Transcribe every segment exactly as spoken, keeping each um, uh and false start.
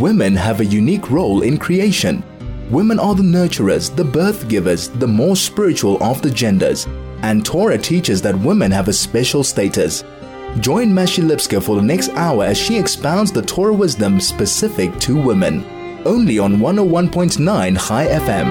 Women have a unique role in creation. Women are the nurturers, the birth givers, the more spiritual of the genders. And Torah teaches that women have a special status. Join Mashi Lipska for the next hour as she expounds the Torah wisdom specific to women. Only on one oh one point nine Chai F M.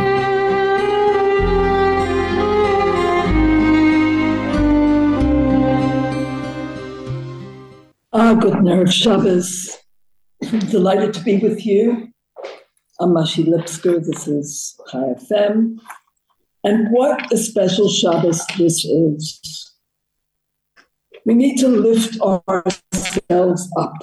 Ah, good Erev Shabbos. Delighted to be with you. I'm Mashi Lipska. This is Chai F M. And what a special Shabbos this is. We need to lift ourselves up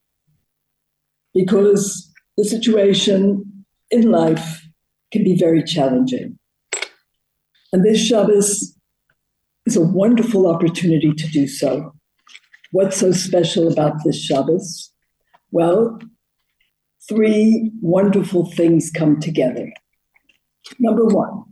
because the situation in life can be very challenging. And this Shabbos is a wonderful opportunity to do so. What's so special about this Shabbos? Well, three wonderful things come together. Number one,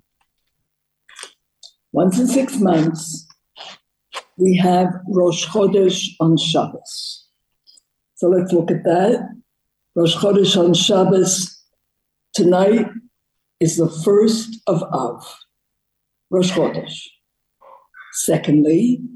once in six months, we have Rosh Chodesh on Shabbos. So let's look at that. Rosh Chodesh on Shabbos. Tonight is the first of Av, Rosh Chodesh. Secondly,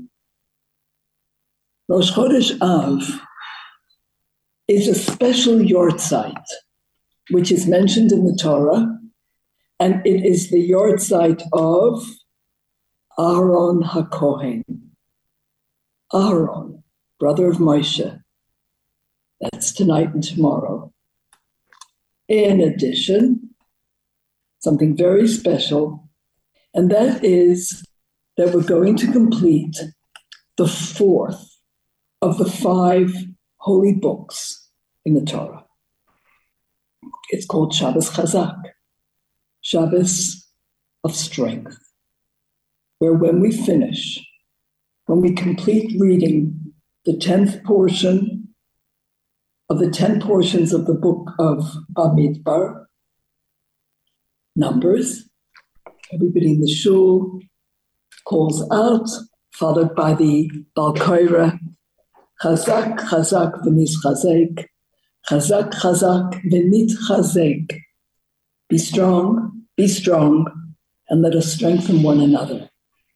Rosh Chodesh Av is a special yortzeit, which is mentioned in the Torah, and it is the yortzeit of Aaron HaKohen. Aaron, brother of Moshe. That's tonight and tomorrow. In addition, something very special, and that is that we're going to complete the fourth of the five holy books in the Torah. It's called Shabbos Chazak, Shabbos of strength, where when we finish, when we complete reading the tenth portion of the ten portions of the book of Bamidbar, Numbers, everybody in the shul calls out, followed by the Bal Koira, Chazak, Chazak, v'nis chazek, Chazak, Chazak, v'nit chazek. Be strong, be strong, and let us strengthen one another.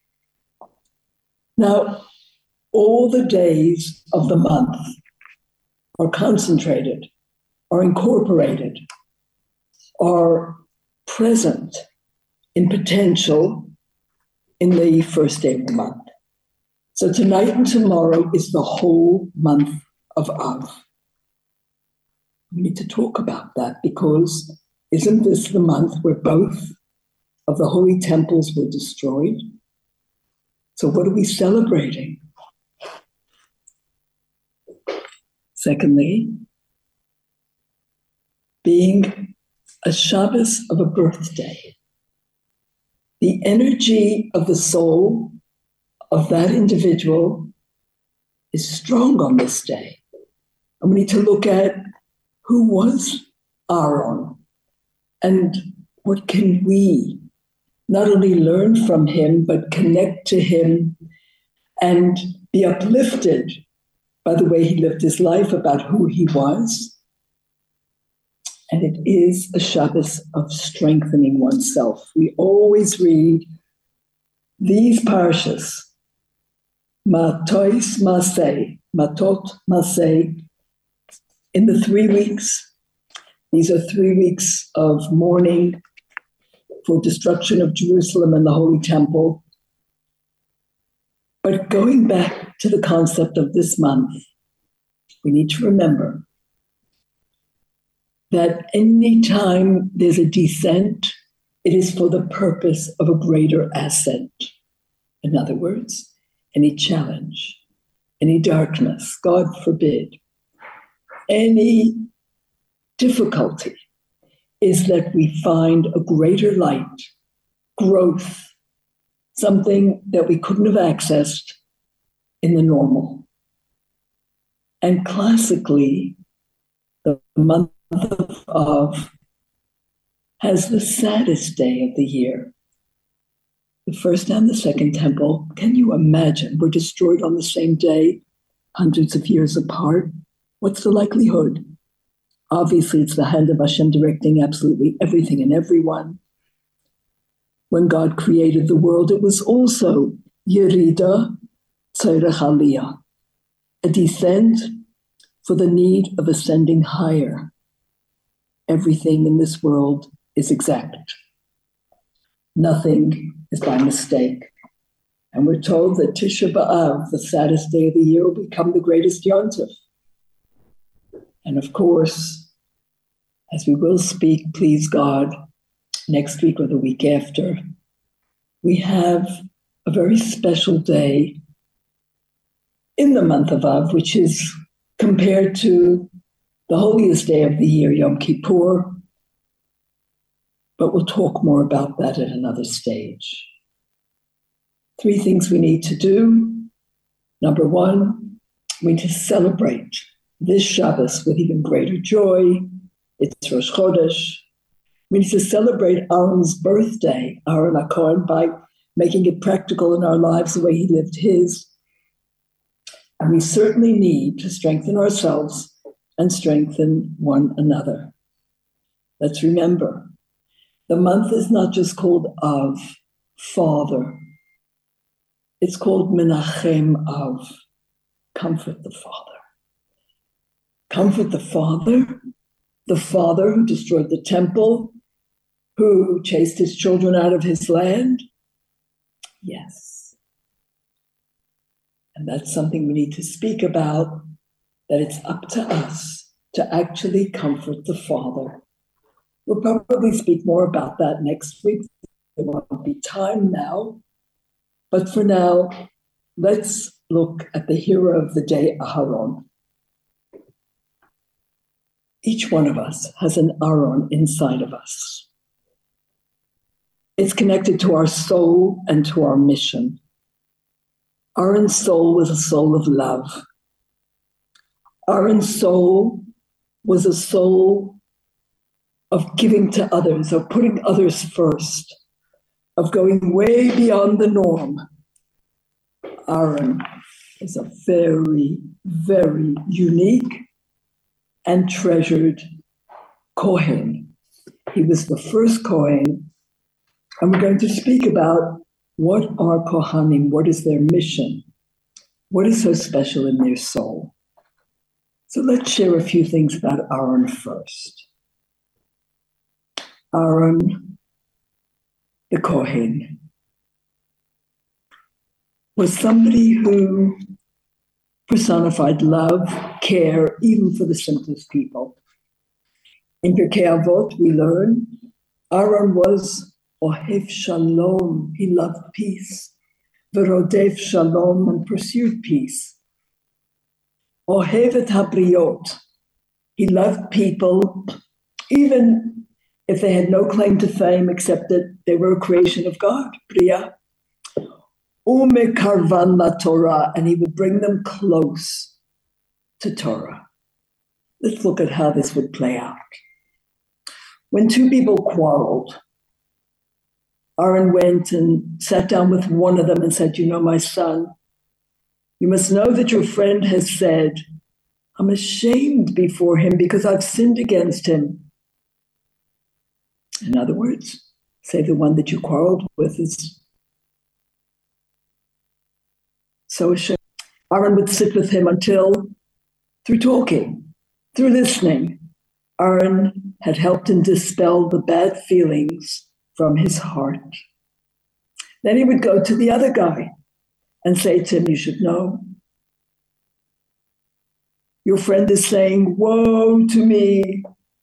Now, all the days of the month are concentrated, are incorporated, are present in potential in the first day of the month. So tonight and tomorrow is the whole month of Av. We need to talk about that because isn't this the month where both of the holy temples were destroyed? So what are we celebrating? Secondly, being a Shabbos of a birthday, the energy of the soul of that individual is strong on this day. And we need to look at who was Aaron and what can we not only learn from him, but connect to him and be uplifted by the way he lived his life, about who he was. And it is a Shabbos of strengthening oneself. We always read these parshas, Matos Maseh, Matot Maseh, in the three weeks. These are three weeks of mourning for destruction of Jerusalem and the Holy Temple. But going back to the concept of this month, we need to remember that any time there's a descent, it is for the purpose of a greater ascent. In other words, any challenge, any darkness, God forbid, any difficulty is that we find a greater light, growth, something that we couldn't have accessed in the normal. And classically, the month of Av has the saddest day of the year. The first and the second temple, can you imagine, were destroyed on the same day, hundreds of years apart? What's the likelihood Obviously, it's the hand of Hashem directing absolutely everything and everyone. When God created the world, it was also Yerida Tzorech Aliyah, a descent for the need of ascending higher. Everything in this world is exact. Nothing is by mistake. And we're told that Tisha B'Av, the saddest day of the year, will become the greatest Yom Tov. And of course, as we will speak, please God, next week or the week after, we have a very special day in the month of Av, which is compared to the holiest day of the year, Yom Kippur. But we'll talk more about that at another stage. Three things we need to do. Number one, we need to celebrate this Shabbos with even greater joy. It's Rosh Chodesh. We need to celebrate Aaron's birthday, Aaron HaKohen, by making it practical in our lives the way he lived his. And we certainly need to strengthen ourselves and strengthen one another. Let's remember, the month is not just called Av, Father. It's called Menachem Av, comfort the Father. Comfort the Father, the Father who destroyed the temple, who chased his children out of his land. Yes. And that's something we need to speak about, that it's up to us to actually comfort the Father. We'll probably speak more about that next week. There won't be time now. But for now, let's look at the hero of the day, Aharon. Each one of us has an Aharon inside of us. It's connected to our soul and to our mission. Aaron's soul was a soul of love. Aaron's soul was a soul of giving to others, of putting others first, of going way beyond the norm. Aaron is a very, very unique and treasured Kohen. He was the first Kohen. And we're going to speak about what are Kohanim, what is their mission, what is so special in their soul. So let's share a few things about Aaron first. Aaron, the Kohen, was somebody who personified love, care, even for the simplest people. In Pirkei Avot, we learn Aaron was Ohev Shalom, he loved peace. Verodev Shalom, and pursued peace. Ohev et habriot, he loved people, even if they had no claim to fame except that they were a creation of God, Priya. Umekarvan la Torah, and he would bring them close to Torah. Let's look at how this would play out. When two people quarreled, Aaron went and sat down with one of them and said, you know, my son, you must know that your friend has said, I'm ashamed before him because I've sinned against him. In other words, say the one that you quarreled with is so ashamed. Aaron would sit with him until, through talking, through listening, Aaron had helped him dispel the bad feelings from his heart. Then he would go to the other guy and say to him, you should know, your friend is saying, woe to me.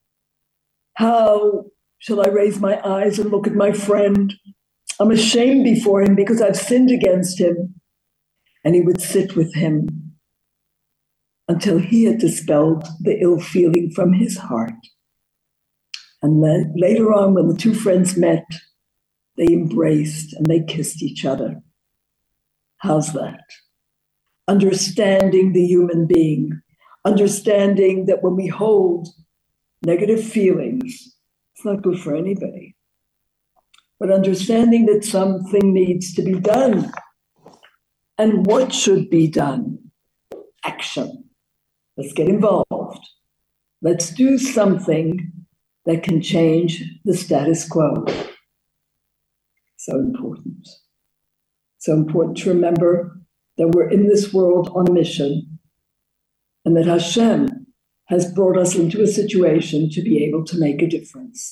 How shall I raise my eyes and look at my friend? I'm ashamed before him because I've sinned against him. And he would sit with him until he had dispelled the ill feeling from his heart. And then later on, when the two friends met, they embraced and they kissed each other. How's that? Understanding the human being, understanding that when we hold negative feelings, it's not good for anybody. But understanding that something needs to be done. And what should be done? Action. Let's get involved. Let's do something that can change the status quo. So important. So important to remember that we're in this world on a mission and that Hashem has brought us into a situation to be able to make a difference.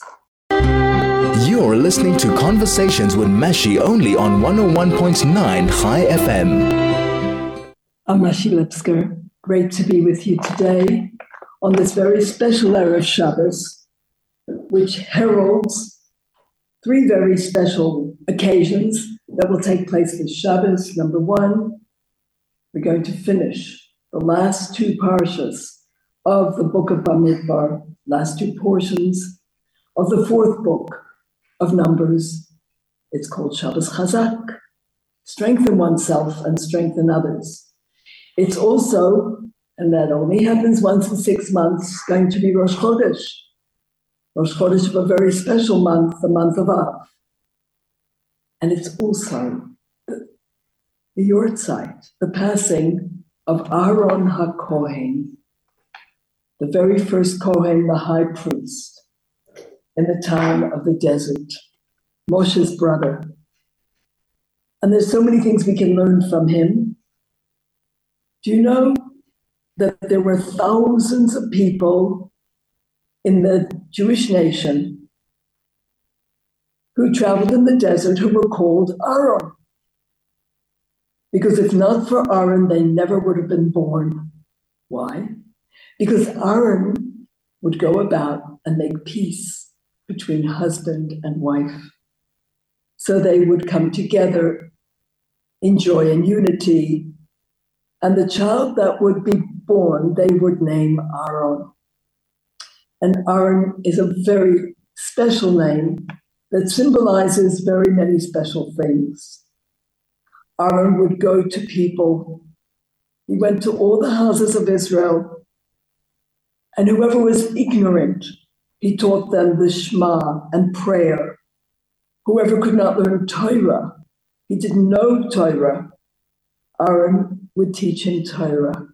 You're listening to Conversations with Mashi only on one oh one point nine Chai F M. I'm Mashi Lipsker. Great to be with you today on this very special Erev Shabbos, which heralds three very special occasions that will take place this Shabbos. Number one, we're going to finish the last two parshas of the book of Bamidbar, last two portions of the fourth book of Numbers. It's called Shabbos Chazak, strengthen oneself and strengthen others. It's also, and that only happens once in six months, going to be Rosh Chodesh. Rosh Chodesh of a very special month, the month of Av. And it's also the, the Yortzeit, the passing of Aaron HaKohen, the very first Kohen, the high priest, in the time of the desert, Moshe's brother. And there's so many things we can learn from him. Do you know that there were thousands of people in the Jewish nation who traveled in the desert who were called Aaron? Because if not for Aaron, they never would have been born. Why? Because Aaron would go about and make peace between husband and wife. So they would come together in joy and unity. And the child that would be born, they would name Aaron. And Aaron is a very special name that symbolizes very many special things. Aaron would go to people. He went to all the houses of Israel, and whoever was ignorant, he taught them the Shema and prayer. Whoever could not learn Torah, he didn't know Torah, Aaron would teach him Torah.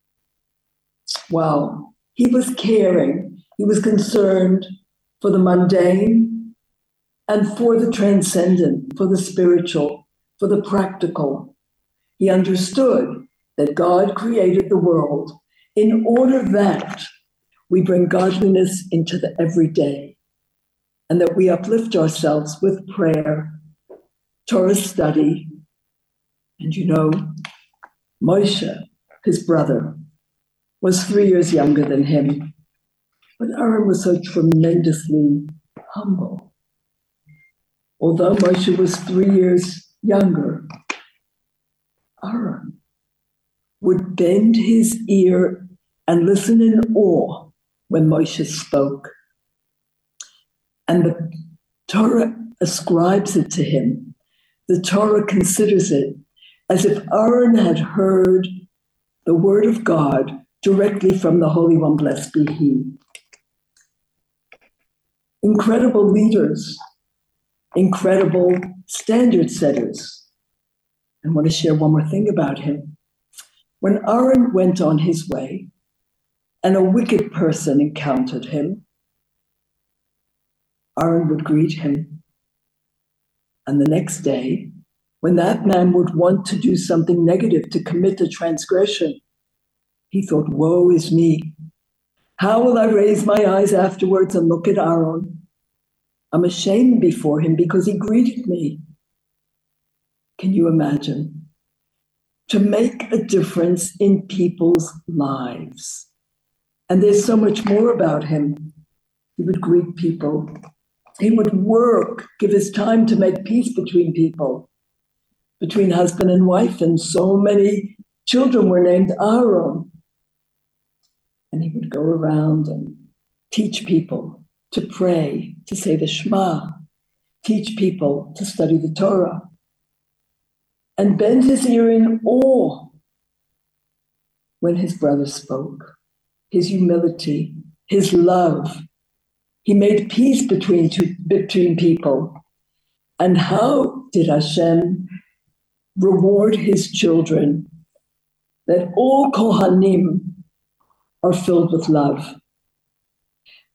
Wow. He was caring. He was concerned for the mundane and for the transcendent, for the spiritual, for the practical. He understood that God created the world in order that we bring godliness into the everyday and that we uplift ourselves with prayer, Torah study. And you know, Moshe, his brother, was three years younger than him. But Aaron was so tremendously humble. Although Moshe was three years younger, Aaron would bend his ear and listen in awe when Moshe spoke. And the Torah ascribes it to him. The Torah considers it as if Aaron had heard the word of God directly from the Holy One, blessed be He. Incredible leaders, incredible standard setters. I want to share one more thing about him. When Aaron went on his way and a wicked person encountered him, Aaron would greet him. And the next day, when that man would want to do something negative, to commit a transgression, he thought, woe is me. How will I raise my eyes afterwards and look at Aaron? I'm ashamed before him because he greeted me. Can you imagine? To make a difference in people's lives. And there's so much more about him. He would greet people. He would work, give his time to make peace between people, between husband and wife, and so many children were named Aaron. And he would go around and teach people to pray, to say the Shema, teach people to study the Torah, and bend his ear in awe when his brother spoke. His humility, his love. He made peace between two, between people. And how did Hashem reward his children? That all Kohanim are filled with love.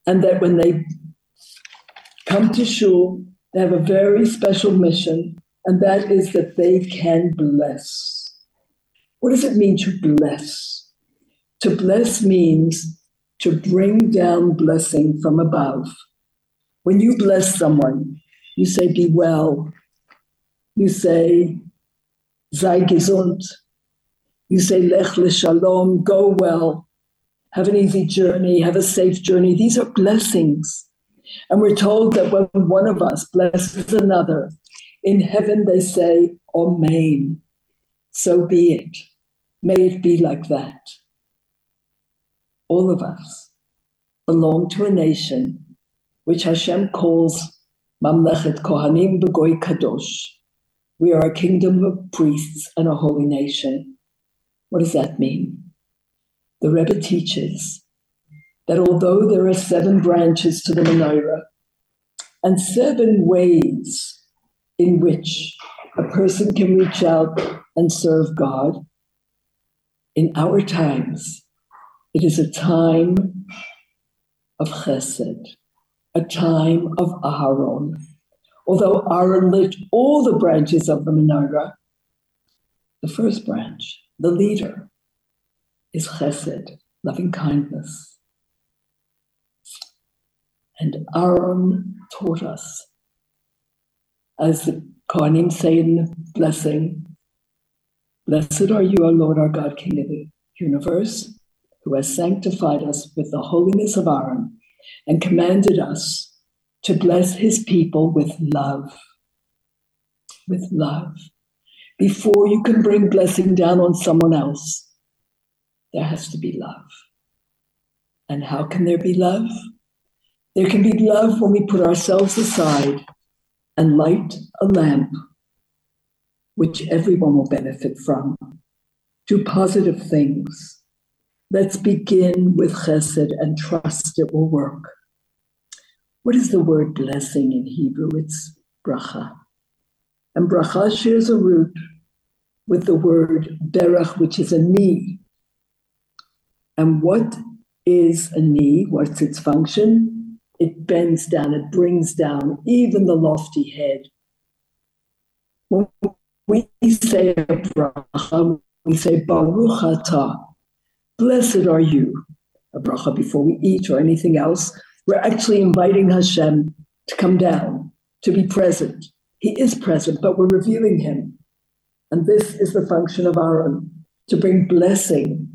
and that when they come to shul, they have a very special mission, and that is that they can bless. What does it mean to bless? To bless means to bring down blessing from above. When you bless someone, you say, be well. You say, sei gesund. You say, lech leshalom, go well. Have an easy journey, have a safe journey. These are blessings. And we're told that when one of us blesses another, in heaven they say, Amen. So be it. May it be like that. All of us belong to a nation which Hashem calls Mamlechet Kohanim B'Goy Kadosh. We are a kingdom of priests and a holy nation. What does that mean? The Rebbe teaches that although there are seven branches to the menorah and seven ways in which a person can reach out and serve God, in our times, it is a time of chesed, a time of Aharon. Although Aaron lit all the branches of the menorah, the first branch, the leader, is chesed, loving kindness. And Aaron taught us, as the Kohanim say in the blessing, blessed are you, O Lord, our God, King of the universe, who has sanctified us with the holiness of Aaron and commanded us to bless his people with love. With love. Before you can bring blessing down on someone else, there has to be love. And how can there be love? There can be love when we put ourselves aside and light a lamp, which everyone will benefit from. Do positive things. Let's begin with chesed and trust it will work. What is the word blessing in Hebrew? It's bracha. And bracha shares a root with the word berach, which is a knee. And what is a knee? What's its function? It bends down, it brings down even the lofty head. When we say a bracha, we say baruch atah, blessed are you. A bracha before we eat or anything else. We're actually inviting Hashem to come down, to be present. He is present, but we're revealing him. And this is the function of Aaron, to bring blessing.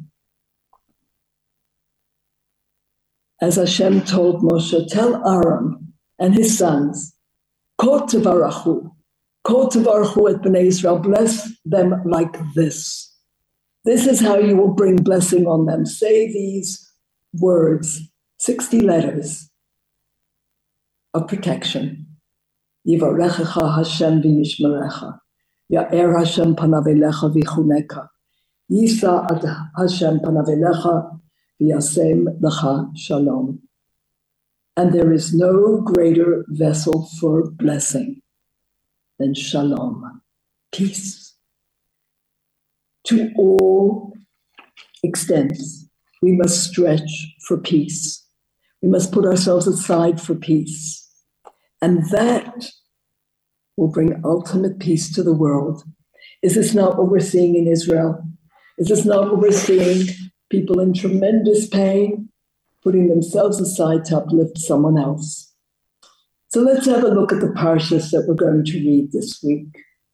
As Hashem told Moshe, tell Aaron and his sons, Ko tevarachu, Ko tevarachu et bnei Israel, bless them like this. This is how you will bring blessing on them. Say these words, sixty letters of protection. Yivarechecha Hashem v'yishmerecha. Ya'er Hashem panav elecha v'chuneka. Yisa ad Hashem panav elecha v'yasem lecha shalom. And there is no greater vessel for blessing than shalom, peace. To all extents, we must stretch for peace. We must put ourselves aside for peace. And that will bring ultimate peace to the world. Is this not what we're seeing in Israel? Is this not what we're seeing? People in tremendous pain, putting themselves aside to uplift someone else. So let's have a look at the parshas that we're going to read this week.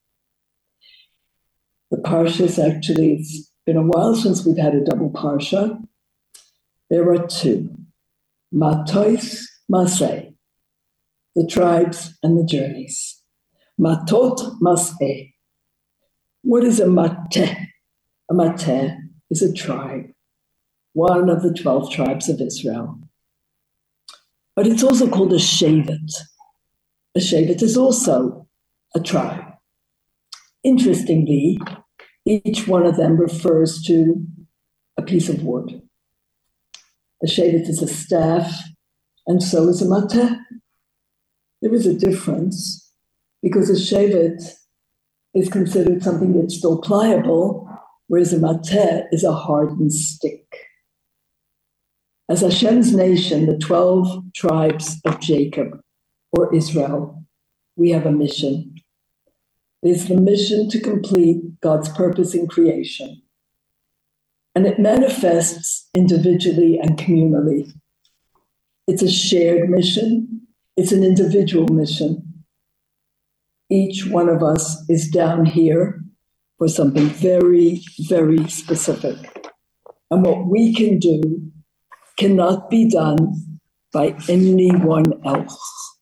The parshas, actually, it's been a while since we've had a double parsha. There are two. Matos, Maseh, the tribes and the journeys. Matot, Maseh. What is a mateh? A mateh is a tribe, one of the twelve tribes of Israel. But it's also called a shevet. A shevet is also a tribe. Interestingly, each one of them refers to a piece of wood. A shevet is a staff, and so is a mateh. There is a difference, because a shevet is considered something that's still pliable, whereas a mateh is a hardened stick. As Hashem's nation, the twelve tribes of Jacob, or Israel, we have a mission. It's the mission to complete God's purpose in creation. And it manifests individually and communally. It's a shared mission. It's an individual mission. Each one of us is down here for something very, very specific. And what we can do cannot be done by anyone else.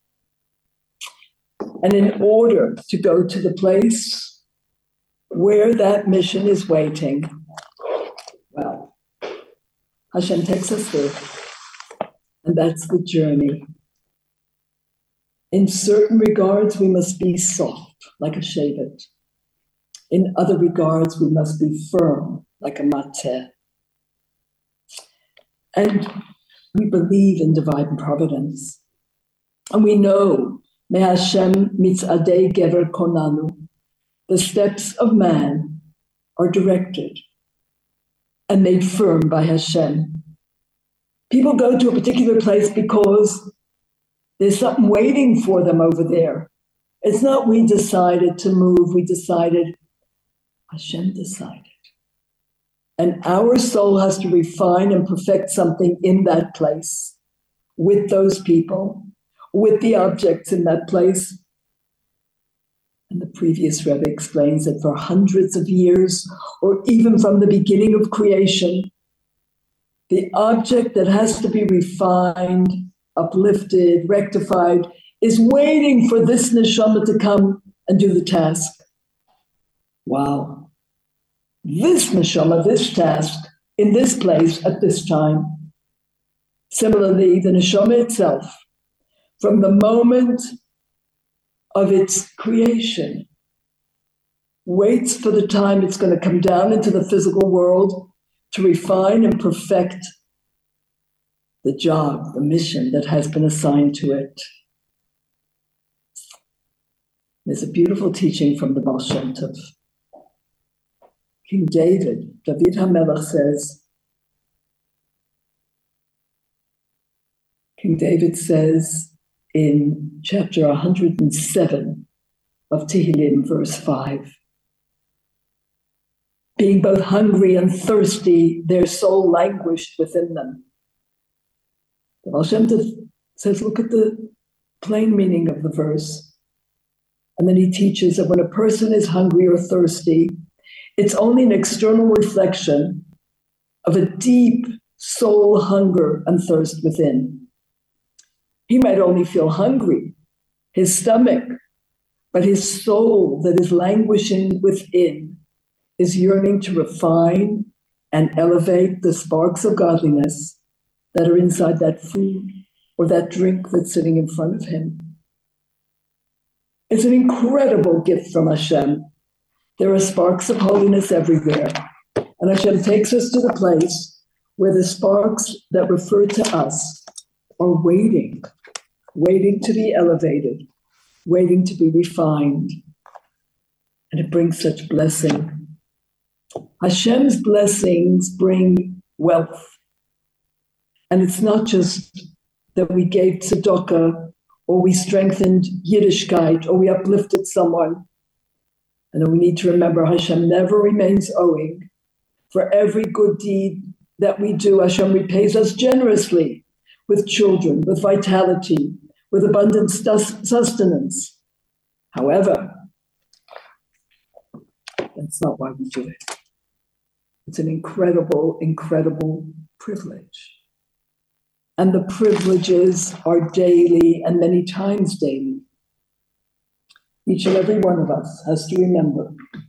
And in order to go to the place where that mission is waiting, well, Hashem takes us there. And that's the journey. In certain regards, we must be soft, like a shevet. In other regards, we must be firm, like a mateh. And we believe in divine providence. And we know, Me Hashem mitzadei gever konanu, the steps of man are directed and made firm by Hashem. People go to a particular place because there's something waiting for them over there. It's not we decided to move, we decided, Hashem decided. And our soul has to refine and perfect something in that place, with those people, with the objects in that place. And the previous Rebbe explains that for hundreds of years, or even from the beginning of creation, the object that has to be refined, uplifted, rectified, is waiting for this neshama to come and do the task. Wow. This neshama, this task, in this place, at this time. Similarly, the neshama itself, from the moment of its creation, waits for the time it's going to come down into the physical world to refine and perfect the job, the mission that has been assigned to it. There's a beautiful teaching from the Baal Shem Tov. King David, David HaMelech says, King David says in chapter one hundred seven of Tehillim, verse five, being both hungry and thirsty, their soul languished within them. The Baal Shem Tov says, look at the plain meaning of the verse. And then he teaches that when a person is hungry or thirsty, it's only an external reflection of a deep soul hunger and thirst within. He might only feel hungry, his stomach, but his soul that is languishing within is yearning to refine and elevate the sparks of godliness that are inside that food or that drink that's sitting in front of him. It's an incredible gift from Hashem. There are sparks of holiness everywhere. And Hashem takes us to the place where the sparks that refer to us are waiting, waiting to be elevated, waiting to be refined. And it brings such blessing. Hashem's blessings bring wealth. And it's not just that we gave tzedakah, or we strengthened Yiddishkeit, or we uplifted someone. And then we need to remember Hashem never remains owing. For every good deed that we do, Hashem repays us generously with children, with vitality, with abundant sustenance. However, that's not why we do it. It's an incredible, incredible privilege. And the privileges are daily and many times daily. Each and every one of us has to remember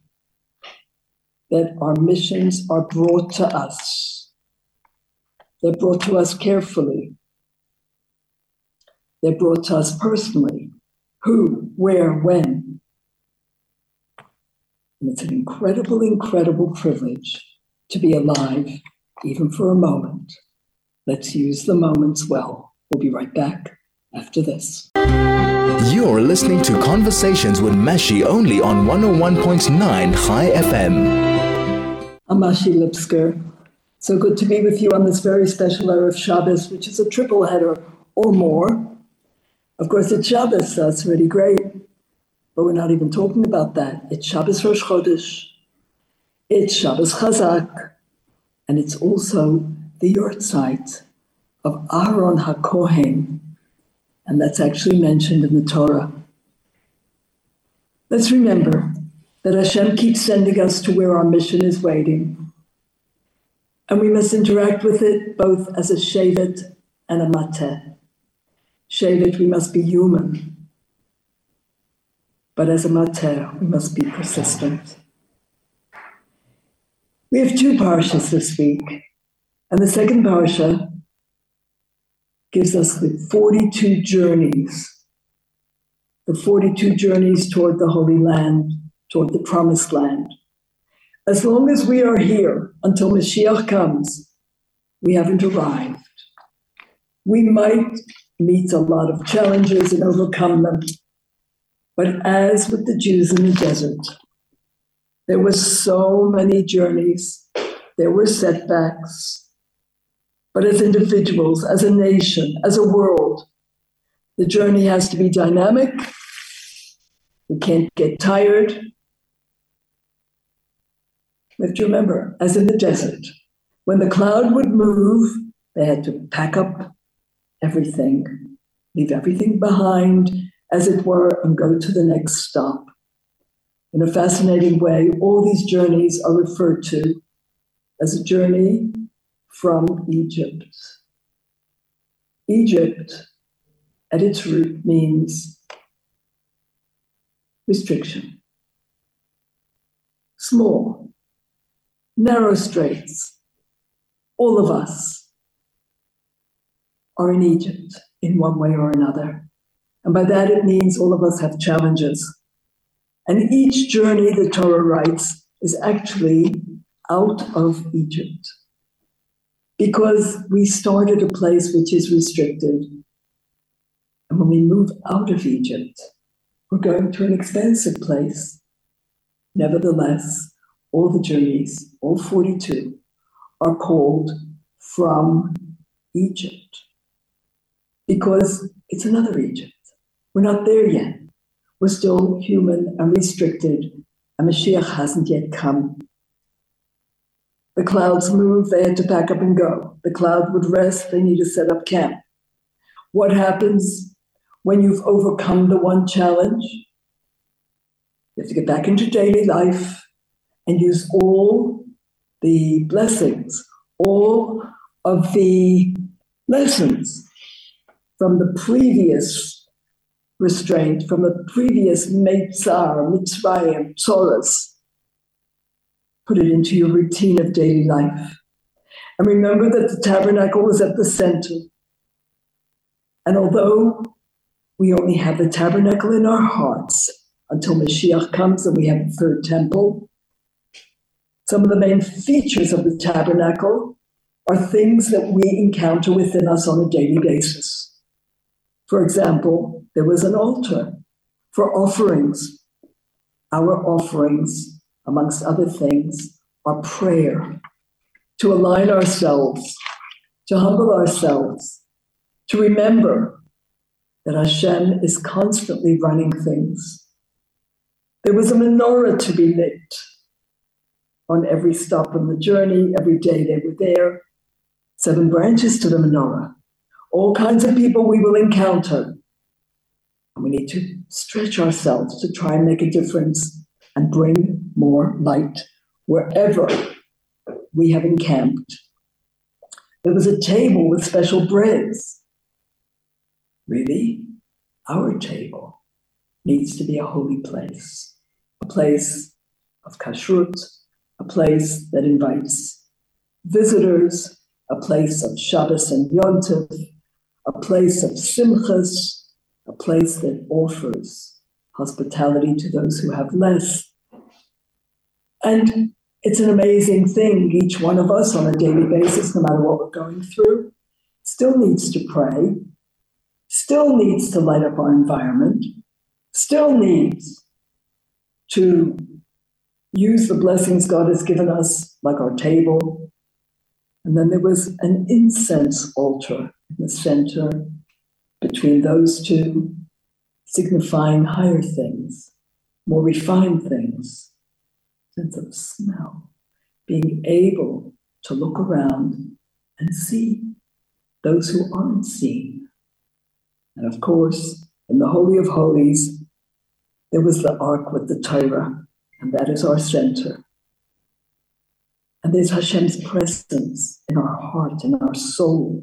that our missions are brought to us. They're brought to us carefully. They're brought to us personally. Who, where, when. And it's an incredible, incredible privilege to be alive, even for a moment. Let's use the moments well. We'll be right back after this. You're listening to Conversations with Mashi only on one oh one point nine Chai F M. I'm Mashi Lipsker. So good to be with you on this very special Erev Shabbos, which is a triple header or more. Of course, it's Shabbos, so that's really great. But we're not even talking about that. It's Shabbos Rosh Chodesh. It's Shabbos Chazak. And it's also the Yortzeit of Aaron HaKohen. And that's actually mentioned in the Torah. Let's remember that Hashem keeps sending us to where our mission is waiting. And we must interact with it both as a shevet and a mateh. Shevet, we must be human. But as a mateh, we must be persistent. We have two parshas this week. And the second parsha gives us the forty-two journeys. The forty-two journeys toward the Holy Land, toward the Promised Land. As long as we are here until Mashiach comes, we haven't arrived. We might meet a lot of challenges and overcome them. But as with the Jews in the desert, there were so many journeys, there were setbacks. But as individuals, as a nation, as a world, the journey has to be dynamic. We can't get tired. We have to remember, as in the desert, when the cloud would move, they had to pack up everything, leave everything behind, as it were, and go to the next stop. In a fascinating way, all these journeys are referred to as a journey from Egypt. Egypt, at its root, means restriction. Small, narrow straits. All of us are in Egypt in one way or another. And by that it means all of us have challenges. And each journey, the Torah writes, is actually out of Egypt. Because we start at a place which is restricted. And when we move out of Egypt, we're going to an expansive place. Nevertheless, all the journeys, all forty-two, are called from Egypt. Because it's another Egypt. We're not there yet. We're still human and restricted, and Mashiach hasn't yet come. The clouds moved, they had to pack up and go. The cloud would rest, they need to set up camp. What happens when you've overcome the one challenge? You have to get back into daily life and use all the blessings, all of the lessons from the previous restraint, from the previous Meitzar, Mitzrayim, Tzoros. Put it into your routine of daily life. And remember that the tabernacle was at the center. And although we only have the tabernacle in our hearts until Mashiach comes and we have the third temple, some of the main features of the tabernacle are things that we encounter within us on a daily basis. For example, there was an altar for offerings. Our offerings, amongst other things, are prayer, to align ourselves, to humble ourselves, to remember that Hashem is constantly running things. There was a menorah to be lit on every stop on the journey. Every day they were there. Seven branches to the menorah. All kinds of people we will encounter. And we need to stretch ourselves to try and make a difference and bring more light wherever we have encamped. There was a table with special breads. Really? Our table needs to be a holy place, a place of kashrut, a place that invites visitors, a place of Shabbos and Yom Tov, a place of simchas, a place that offers hospitality to those who have less. And it's an amazing thing. Each one of us on a daily basis, no matter what we're going through, still needs to pray, still needs to light up our environment, still needs to use the blessings God has given us, like our table, And then there was an incense altar in the center between those two, signifying higher things, more refined things, sense of smell, being able to look around and see those who aren't seen. And of course, in the Holy of Holies, there was the Ark with the Torah, and that is our center. And there's Hashem's presence in our heart, in our soul.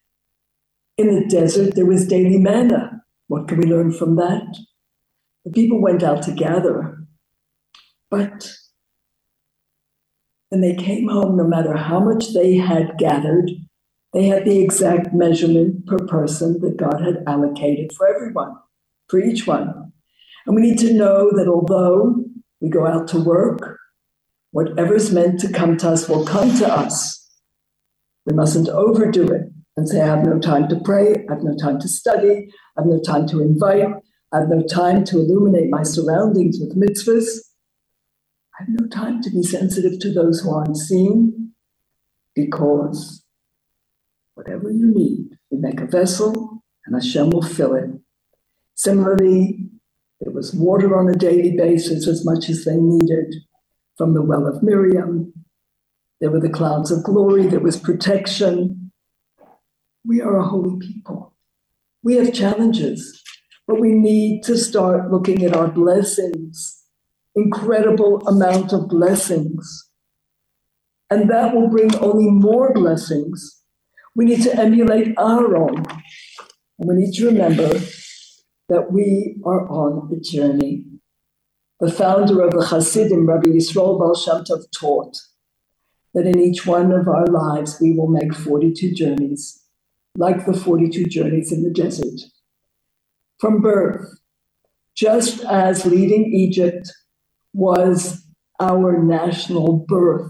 In the desert, there was daily manna. What can we learn from that? The people went out to gather, but when they came home, no matter how much they had gathered, they had the exact measurement per person that God had allocated for everyone, for each one. And we need to know that although we go out to work, whatever's meant to come to us will come to us. We mustn't overdo it and say, I have no time to pray, I have no time to study, I have no time to invite, I have no time to illuminate my surroundings with mitzvahs. I have no time to be sensitive to those who aren't seen, because whatever you need, we make a vessel and Hashem will fill it. Similarly, there was water on a daily basis as much as they needed from the well of Miriam. There were the clouds of glory, there was protection. We are a holy people. We have challenges, but we need to start looking at our blessings, incredible amount of blessings. And that will bring only more blessings. We need to emulate our own. And we need to remember that we are on a journey. The founder of the Hasidim, Rabbi Yisrael Baal Shem Tov, taught that in each one of our lives we will make forty-two journeys, like the forty-two journeys in the desert. From birth, just as leaving Egypt was our national birth,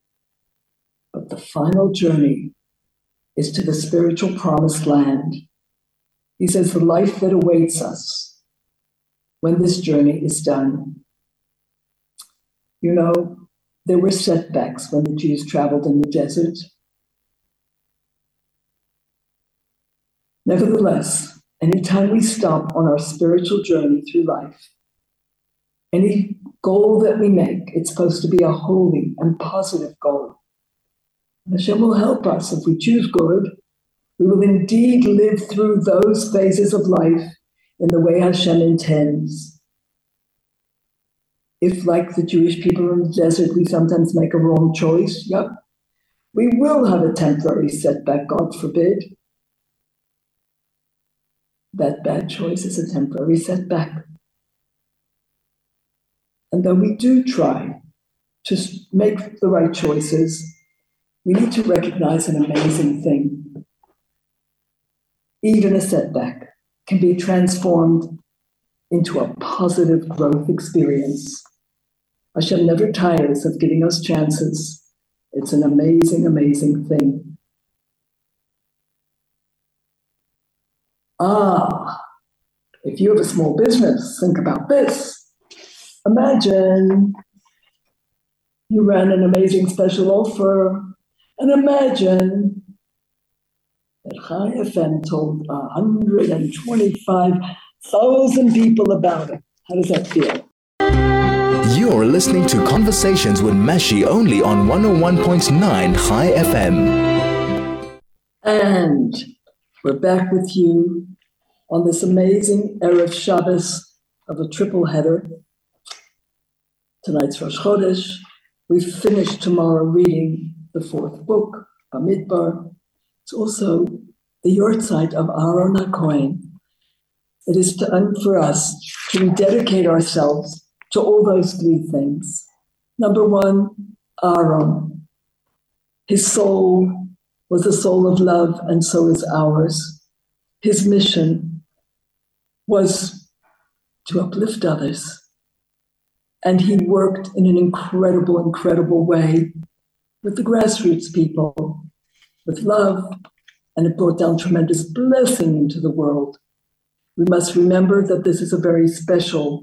but the final journey is to the spiritual promised land. He says the life that awaits us when this journey is done. You know, there were setbacks when the Jews traveled in the desert. Nevertheless, anytime we stop on our spiritual journey through life, any goal that we make, it's supposed to be a holy and positive goal. And Hashem will help us if we choose good. We will indeed live through those phases of life in the way Hashem intends. If, like the Jewish people in the desert, we sometimes make a wrong choice, yep, we will have a temporary setback, God forbid. That bad choice is a temporary setback. And though we do try to make the right choices, we need to recognize an amazing thing. Even a setback can be transformed into a positive growth experience. Hashem never tires of giving us chances. It's an amazing, amazing thing. Ah, if you have a small business, think about this. Imagine you ran an amazing special offer, and imagine that Chai F M told one hundred twenty-five thousand people about it. How does that feel? You're listening to Conversations with Mashi only on one oh one point nine Chai F M. And we're back with you on this amazing Erev Shabbos of a triple header. Tonight's Rosh Chodesh. We finished tomorrow reading the fourth book, Bamidbar. It's also the yortzeit of Aaron HaKohen. It is time for us to rededicate ourselves to all those three things. Number one, Aaron. His soul was a soul of love, and so is ours. His mission was to uplift others. And he worked in an incredible, incredible way with the grassroots people, with love, and it brought down tremendous blessing into the world. We must remember that this is a very special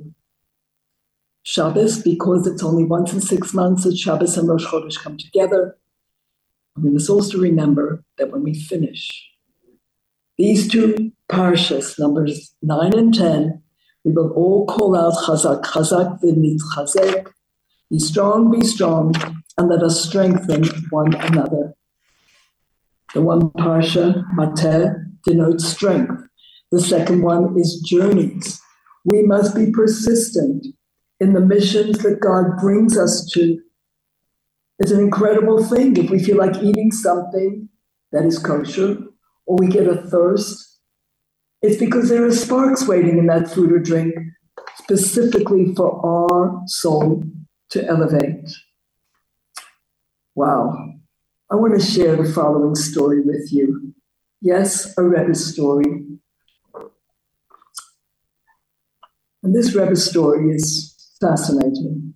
Shabbos because it's only once in six months that Shabbos and Rosh Chodesh come together. We must also remember that when we finish these two parshas, numbers nine and ten, we will all call out Chazak, Chazak v'nitchazek, be strong, be strong, and let us strengthen one another. The one parsha, Mateh, denotes strength. The second one is journeys. We must be persistent in the missions that God brings us to. It's an incredible thing if we feel like eating something that is kosher, or we get a thirst. It's because there are sparks waiting in that food or drink, specifically for our soul to elevate. Wow. I want to share the following story with you. Yes, a Rebbe story. And this Rebbe story is fascinating.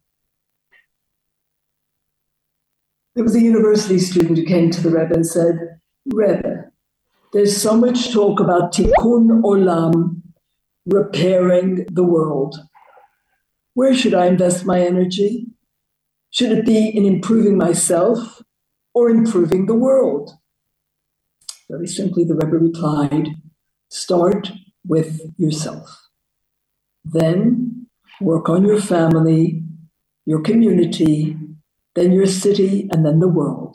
There was a university student who came to the Rebbe and said, Rebbe, there's so much talk about tikkun olam, repairing the world. Where should I invest my energy? Should it be in improving myself or improving the world? Very simply, the Rebbe replied, start with yourself. Then work on your family, your community, then your city, and then the world.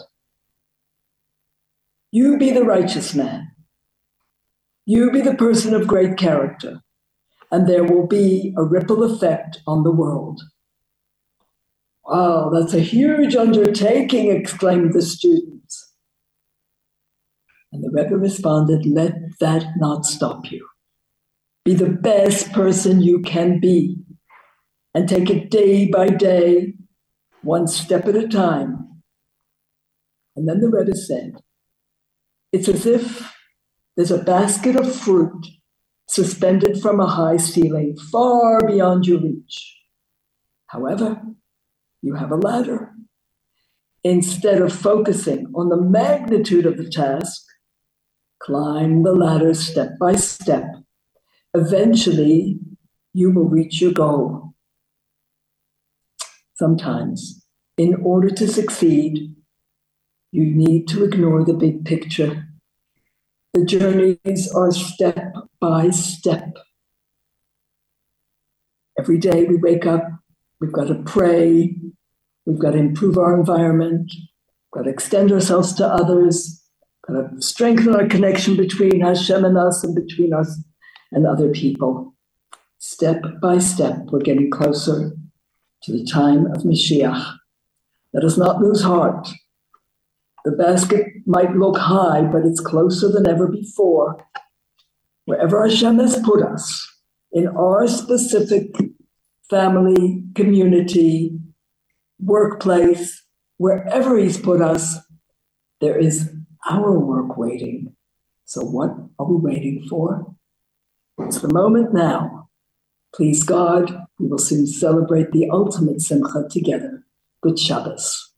You be the righteous man. You be the person of great character, and there will be a ripple effect on the world. Wow, that's a huge undertaking, exclaimed the students. And the Rebbe responded, let that not stop you. Be the best person you can be, and take it day by day, one step at a time. And then the Rebbe said, it's as if there's a basket of fruit suspended from a high ceiling, far beyond your reach. However, you have a ladder. Instead of focusing on the magnitude of the task, climb the ladder step by step. Eventually, you will reach your goal. Sometimes, in order to succeed, you need to ignore the big picture. The journeys are step by step. Every day we wake up, we've got to pray, we've got to improve our environment, we've got to extend ourselves to others, got to strengthen our connection between Hashem and us and between us and other people. Step by step, we're getting closer to the time of Mashiach. Let us not lose heart. The basket might look high, but it's closer than ever before. Wherever Hashem has put us, in our specific family, community, workplace, wherever He's put us, there is our work waiting. So what are we waiting for? It's the moment now. Please God, we will soon celebrate the ultimate simcha together. Good Shabbos.